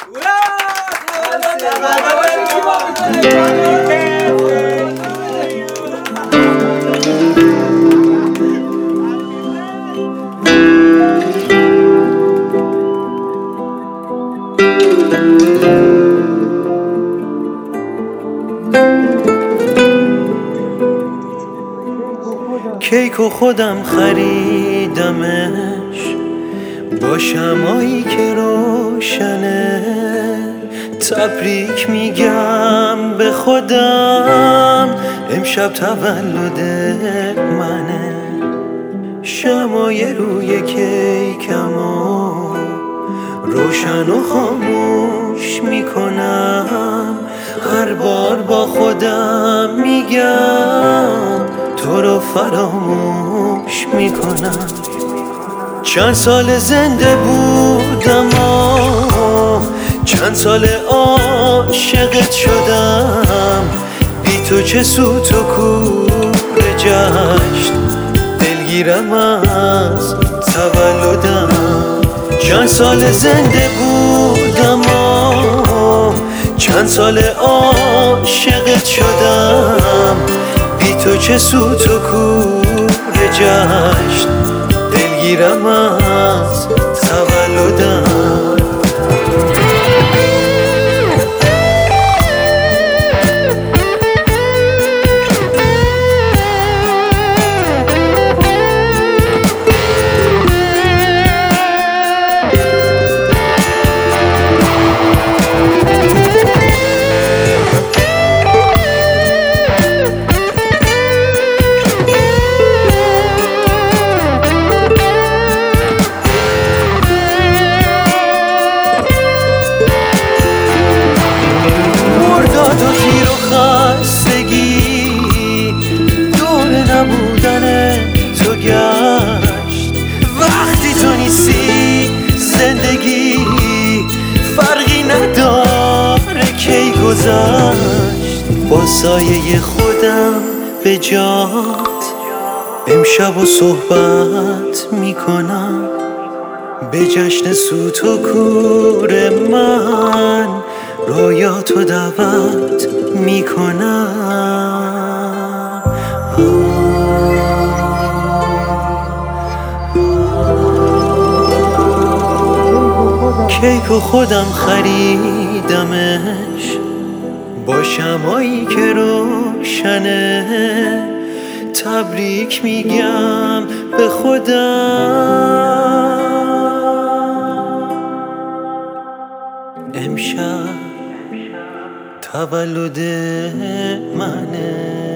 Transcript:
کیکو خودم خریدمش با شمایی که روشنه. تبریک میگم به خودم، امشب تولد منه. شمای روی کیکمو روشن و خاموش میکنم. هر بار با خودم میگم تو رو فراموش میکنم. چند سال زنده بودم و چند سال عاشقت شدم. بی تو چه سوت و کور جشن، دلگیرم از تولدم. چند سال زنده بودم و چند سال عاشقت شدم. بی تو چه سوت و کور جشن، دلگیرم از تولدم. نبودن تو گشت. وقتی تو نیستی زندگی فرقی نداره کی گذشت. با سایه خودم به جات امشب و صحبت میکنم. به جشن سوت و کور من رویاتو دعوت میکنم. کیکو خودم خریدمش با شمایی که روشنه. تبریک میگم به خودم، امشب تولد منه.